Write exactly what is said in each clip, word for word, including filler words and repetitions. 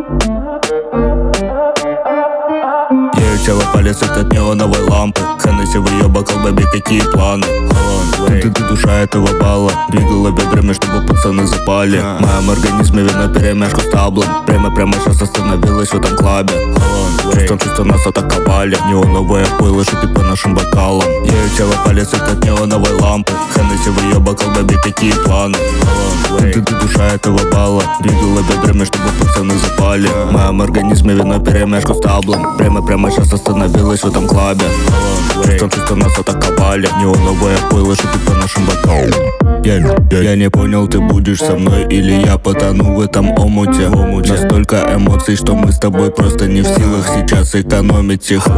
Ее тело палец от неоновой лампы. Хеннесси в ее бокал, бэби, какие планы? Ты, ты душа этого бала. Двигала бедрами, чтобы пацаны запали. В моем организме вино перемешку с таблом. Прямо-прямо сейчас остановилась в этом клабе. Чувством, чувство нас атаковали. Неоновые пылы шипит по нашим бокалам. Ее тело палец от неоновой лампы. Хеннесси в ее бокал, бэби, какие планы? Ты, ты, ты душа этого бала. Двигала бедрами, чтобы пацаны запали. В моем организме вино перемешку с таблом. Прямо-прямо сейчас остановилась в этом клабе. Чувством, чувство нас атаковали. Неоновые пылы шипит по нашим бокалам. Я, я, я не понял, ты будешь со мной или я потону в этом омуте. омуте Настолько эмоций, что мы с тобой просто не в силах сейчас экономить их.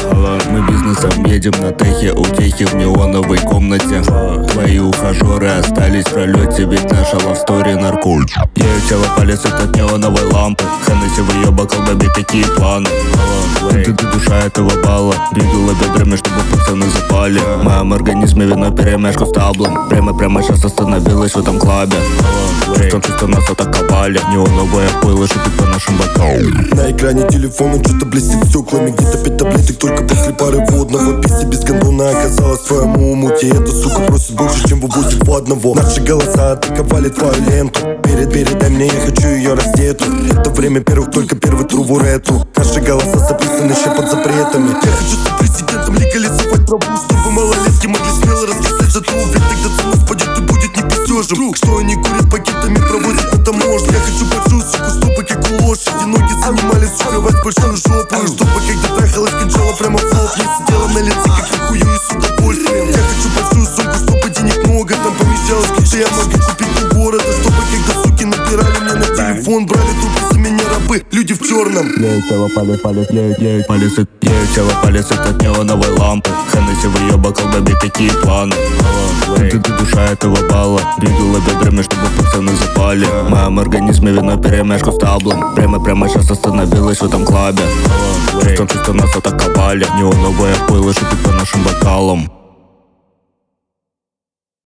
Мы бизнесом едем на техе, утехи в неоновой комнате. Твои ухажеры остались в пролете, ведь наша лавстори наркотик. Ее тело палец от неоновой лампы. Хеннесси в ее бокал, бэби, какие планы? Ты, ты душа этого бала. Двигала бедрами, чтобы пацаны запали. В моем организме вино перемешку с таблом. Прямо-прямо сейчас остановилась в этом клабе. Чувством, чувство нас атаковали. Неоновые пылы шипит по нашим бокалам. На экране телефона что-то блестит стеклами. Где-то пять таблеток только после пары водного. Песня без гондона оказалась в твоем умуте. Эта сука просит больше, чем вывозит в одного. Наши голоса атаковали твою ленту. Перед, передай мне, я хочу ее раздету. Это время первых, только первый труву рету. Наши голоса записаны еще под запретами. Я хочу стать президентом, легализовать траву, чтобы малолетки могли смело раскисать за ту. Ведь тогда цена спадет и будет не пиздежем. Друг, что они курят пакетами, проводят на таможне. Я хочу большую суку, стопы, как у лошади. Ноги занимались сукровать большую жопу. Чтобы когда трахалась, кончала прямо в лоб. Я сидела на лице, как на хую и с удовольствием. Я хочу большую сумку, чтобы денег много там помещалось, где я могу купить у города. Чтобы когда суки набирали мне на телефон, брали трубки за меня рабы, люди в черном. Ее тело палец, палец, ее палец, ее тело палец от неоновой лампы. Хеннесси в ее бокал, бэби, какие планы? Ты, ты душа этого бала. Двигала бедрами, чтобы пацаны запали. В моем организме вино перемешку с таблом. Прямо-прямо сейчас остановилась в этом клабе. Чувством, чувство нас атаковали. Неоновые пылы шипит по нашим бокалам.